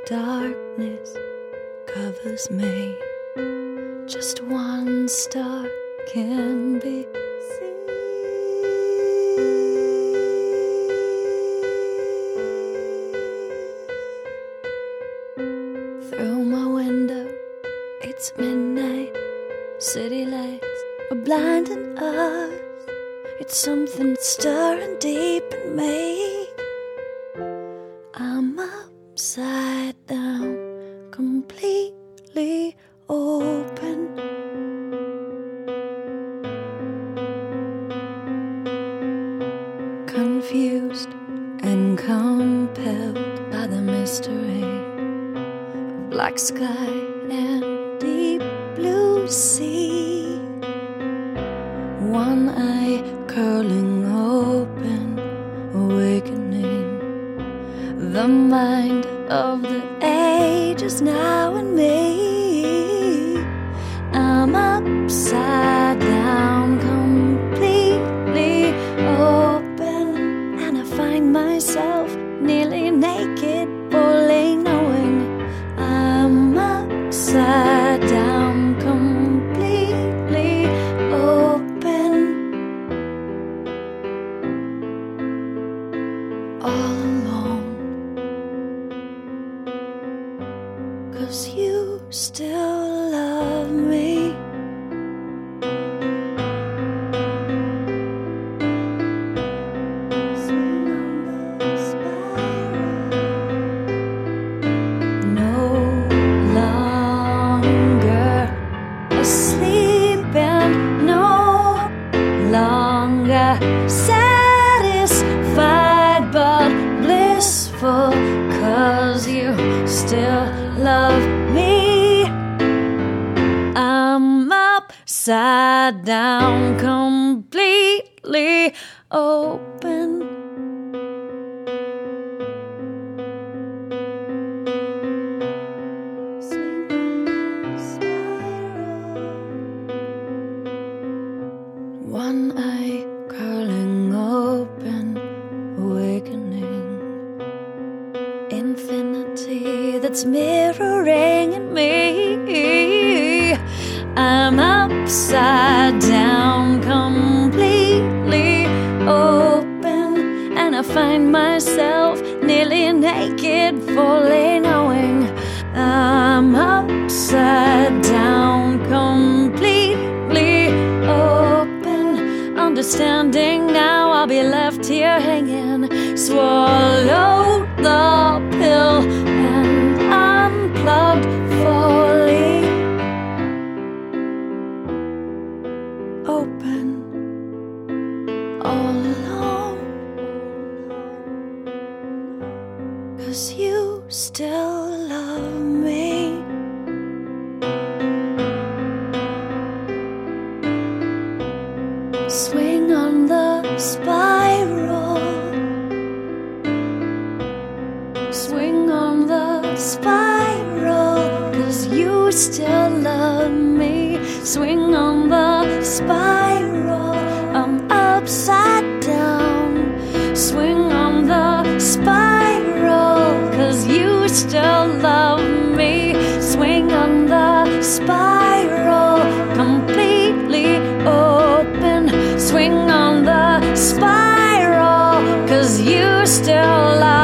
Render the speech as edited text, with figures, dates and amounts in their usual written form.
darkness covers me. Just one star can be seen. Through my window, it's midnight. City lights are blinding us. It's something stirring deep in me. I'm upside down, completely open. Confused and compelled by the mystery of black sky and deep blue sea. One eye curling open, awakening the mind of the ages now in me. I'm upside down, completely open, and I find myself nearly naked, fully knowing I'm upside down, completely open, all alone. 'Cause you still love me. No longer asleep and no longer satisfied but blissful, 'cause you still love me. I'm upside down, completely open. One eye curling open, awakening infinity that's mirroring in me. I'm upside down, completely open, and I find myself nearly naked, fully knowing I'm upside down, completely open, understanding now I'll be left here hanging. Swallow the pill and unplugged fully open, all alone. 'Cause you still love me. Swing on the spiral, swing on the spiral, 'cause you still love me. Swing on the spiral, I'm upside down. Swing on the spiral, 'cause you still love me. Swing on the spiral, completely open. Swing on the spiral, 'cause you still love me.